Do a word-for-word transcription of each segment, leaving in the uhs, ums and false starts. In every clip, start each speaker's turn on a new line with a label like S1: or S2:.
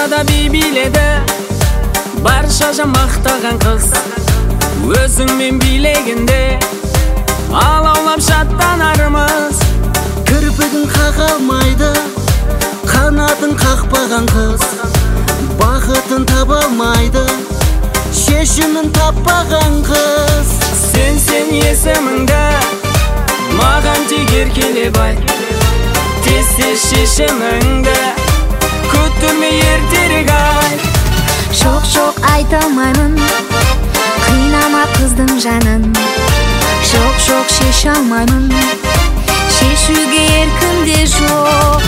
S1: ортада би биледі, барша жан мақтаған қыз. Өзіңмен билегенде алаулап шаттанармыз.
S2: Кірпігін қаға алмайды, қанатын қақпаған қыз. Бақытын таба алмайды, шешімін таппаған қыз.
S1: Сен сен есіміңді маған тек еркелеп айт, тез-тез шешіміңді күттірмей ертерек айт.
S3: Жоқ жоқ айта алмаймын, қинама қыздың жанын. Жоқ жоқ шеше алмаймын, шешуге еркім де жоқ.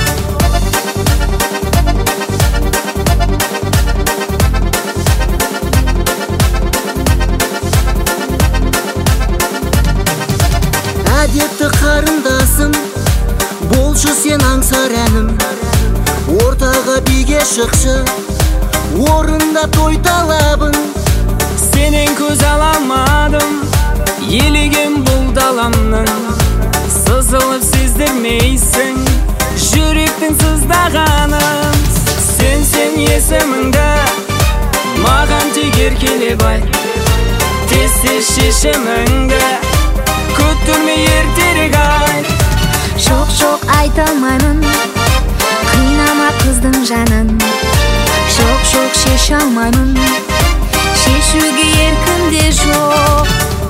S2: Әдетті қарындасым, болшы сен аңсар әнім. Ортаға биге шықшы, орында той талабын.
S1: Сенен көз аламадым, елеген бұл даламның. Сызылып сездірмейсің жүректің сыздағанын. Сен сен есіміңді маған тек еркелеп айт, тез-тез шешіміңді күттірмей ертерек айт.
S3: Жоқ жоқ айта алмаймын, қинама қыздың жанын. Жоқ жоқ шеше алмаймын, шешуге еркім де жоқ.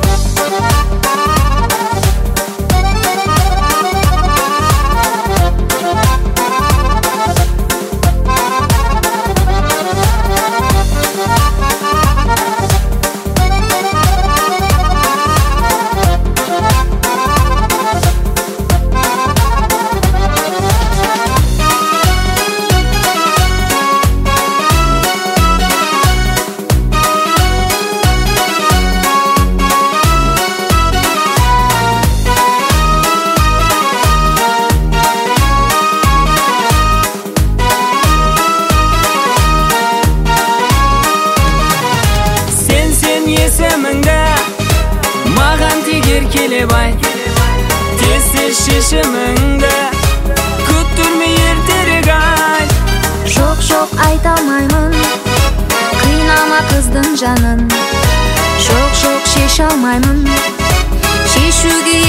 S1: Есіміңді маған тек еркелеп айт, тез-тез шешіміңді күттірмей ертерек айт.
S3: Жоқ жоқ айта алмаймын, қинама қыздың жанын. Жоқ жоқ шеше алмаймын, шешуге